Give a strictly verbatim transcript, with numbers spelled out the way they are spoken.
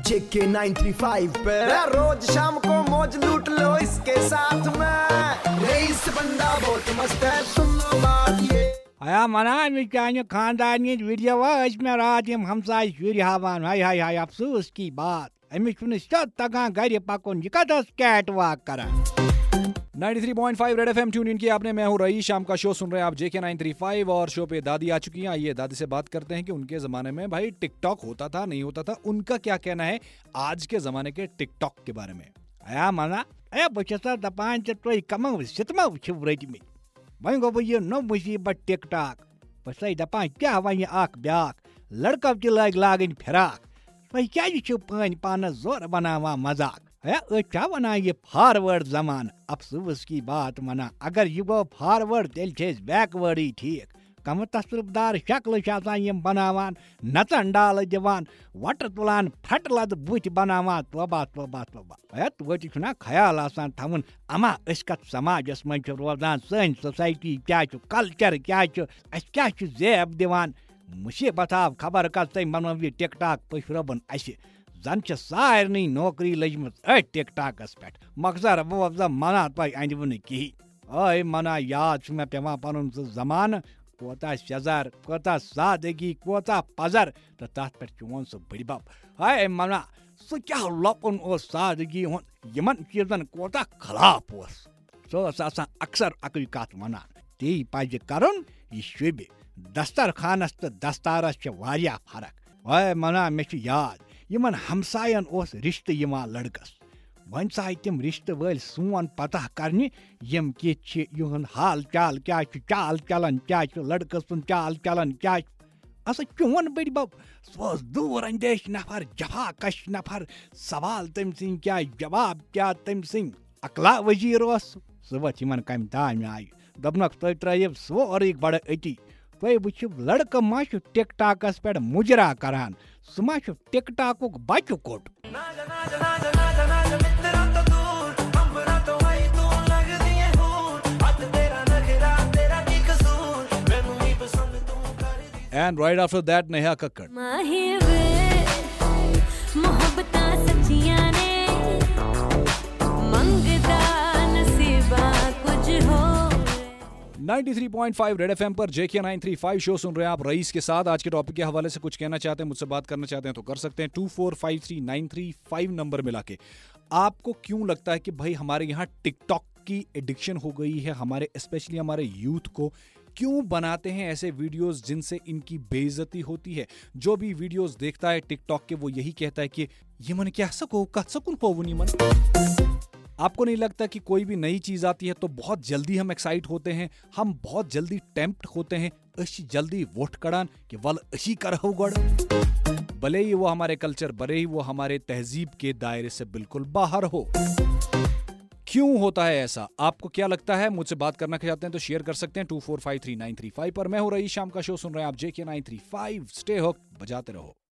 जेके nine three five पे रोज शाम को मौज लूट लो इसके साथ में। रईस बंदा बहुत मस्त है, सुन लो बात ये। आया मना चाहे खानदान वीडियो मे रात यम हमसाय शुर हावान, हाय हाय हाय अफसोस की बात, अमिस तगान घर पकुन, यह कत कैट वॉक करान। Ninety three point five Red FM tune in किया आपने। मैं हूं रईस, शाम का शो सुन रहे हैं आप जेके नाइन थ्री फाइव और शो पे दादी आ चुकी हैं। आइए दादी से बात करते हैं कि उनके ज़माने में भाई टिकटॉक होता था नहीं होता था, उनका क्या कहना है आज के ज़माने के टिकटॉक के बारे में। आया मना ए बह दपान तुम कम सितमा वो रटमित, वह गो बह नो मुसीबत टिकटॉक, बह दपान क्या वन ब्या लड़कों तक लग लागन फिराक, तुम क्या पान पान जोर बनावा मजाक। है वना यह फारवर्ड जमान, अफसोस की बात मना अगर यह गो फारवर्ड तेल बैकवर्ड ही ठीक। कम तसरदार शक्ल बनावान, नचन डाल दिवान, वट तुलान फट लद बुत बनावान, तोबा तोबा तोबा। है तो ख्याल आसान थवन अमा अस कत समाजस मन रोजान, सन सोसाइटी क्या कल्चर क्या क्या जेब दिवान, मुसीबत आव खबर कत तम बनो यह टिकटॉक पशरबन अस जन सारे नौकरी लजम अ टिकटॉकस पे, मकसद वो मना तुम अंदव न कहें। ओए मना याद मे पेवान पन सह जमान, कोता शजर कोता सादगी कोता पजर, तो तथ पे चोन सह बड़बब। हाय मना सह क्या लपुन सादगी हुन चीजन कोता खलाफ सह अक्सर अकल कत वनान। ती पज करन यह शुब दस्तरखानस तो दस्तारस वारिया फर्क। हाय मना मे याद यमन हमसायन ओस रिश्ते यवान लड़कस, वन साय तम रिश्ते वल सोन पता करने यम किन हाल चाल क्या चाल चलन क्या लड़कस सुन चाल चलन क्या अस चोन बड़बब। सह दूर अंदेश नफर जफा कश नफर, सवाल तम सिंह क्या जवाब क्या तम सिंह अकला वजीर सह वत इन कम ताम आय दपनक तुम त्रो सोरे बड़ अति, तुम वो लड़का मा टिकटॉकस पे मुजरा करान, सह मा टिकटॉक बच कोट। And right after that Neha Kakkar. Ninety three point five Red FM पर JK nine three five show सुन रहे हैं आप रईस के साथ। आज के टॉपिक के हवाले से कुछ कहना चाहते हैं, मुझसे बात करना चाहते हैं तो कर सकते हैं two four five three nine three five number मिला के। आपको क्यों लगता है कि भाई हमारे यहाँ टिकटॉक की एडिक्शन हो गई है, हमारे स्पेशली हमारे यूथ को क्यों बनाते हैं ऐसे वीडियोस जिनसे इनकी बेइज्जती होती है। जो भी वीडियोस देखता है टिकटॉक के वो यही कहता है कि ये मन क्या सको कत सकुन होवनी मन। आपको नहीं लगता कि कोई भी नई चीज आती है तो बहुत जल्दी हम एक्साइट होते हैं, हम बहुत जल्दी टेम्प्ट होते हैं, अशी जल्दी वोट कड़ान कि वल अशी करहु गड़, भले ही वो हमारे कल्चर भले ही वो हमारे तहजीब के दायरे से बिल्कुल बाहर हो। क्यों होता है ऐसा, आपको क्या लगता है? मुझसे बात करना चाहते हैं तो शेयर कर सकते हैं two four five three nine three five पर। मैं हूं रईस, शाम का शो सुन रहे हैं आप JK nine three five. Stay hooked, बजाते रहो।